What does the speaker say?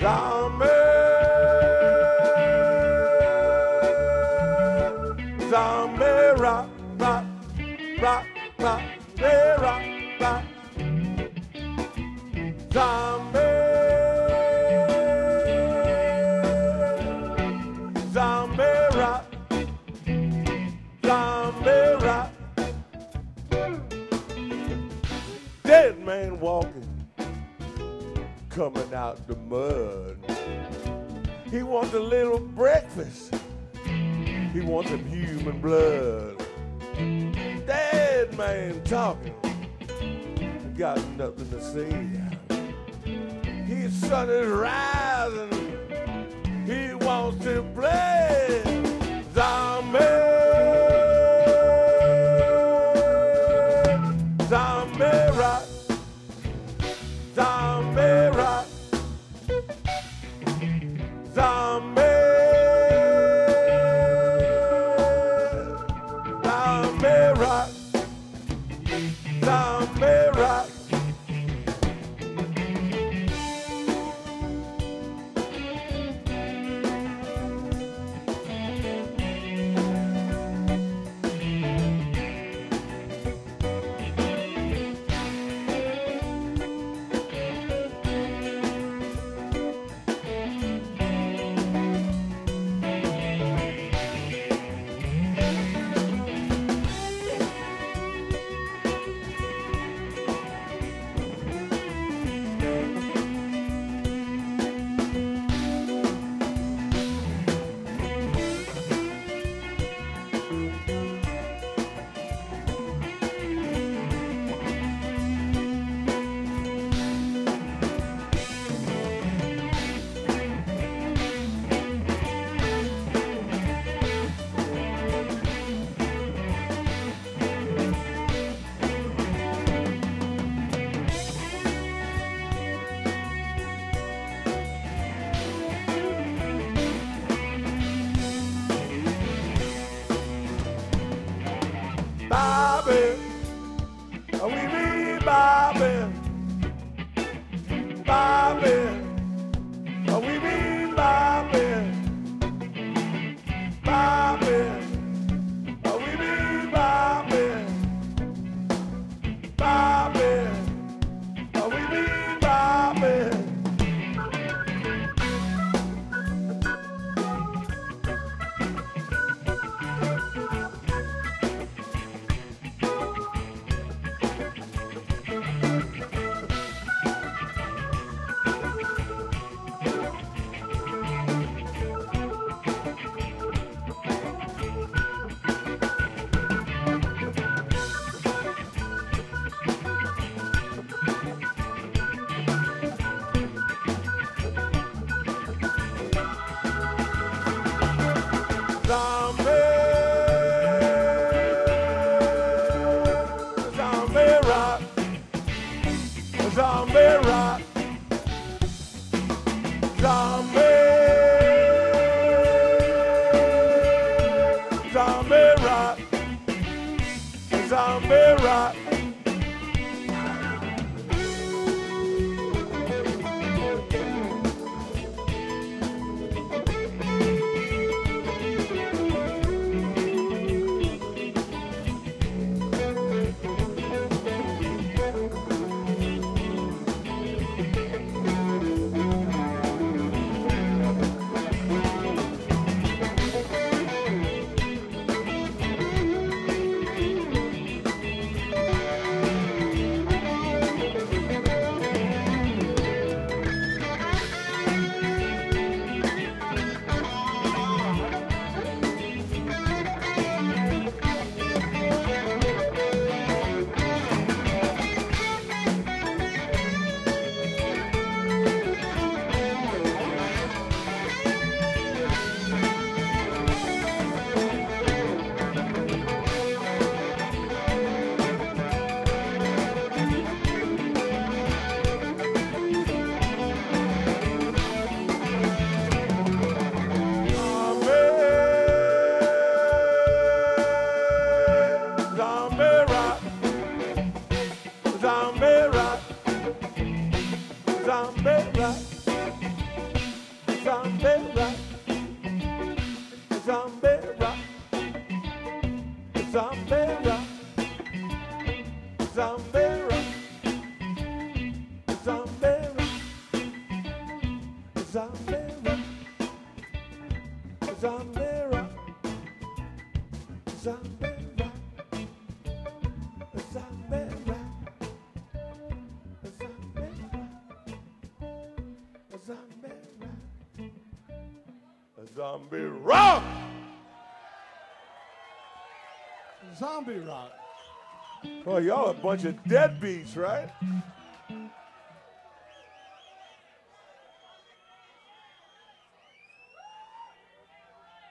Zombie, zombie rock, rock, rock, rock, they rock, rock. Zombie, zombie rock, zombie rock. Dead man walking, coming out the mud. He wants a little breakfast. He wants some human blood. Dead man talking, got nothing to say. His sun is rising. He wants to play. Zombie, zombie rock, zombie rock, zombie, zombie rock, zombie rock. Bobby, we need Bobby, Bobby, we need Bobby, Bobby, we need Bobby, Bobby, we need Bobby. Zombie, zombie rock, zombie rock, zombie, zombie rock, zombie rock. zombie rock. Zombie rock. Zombie rock. Zombie rock. Zombie rock. Zombie rock. Zombie rock. Zombie rock. Zombie rock. Zombie rock. Oh, y'all a bunch of deadbeats, right?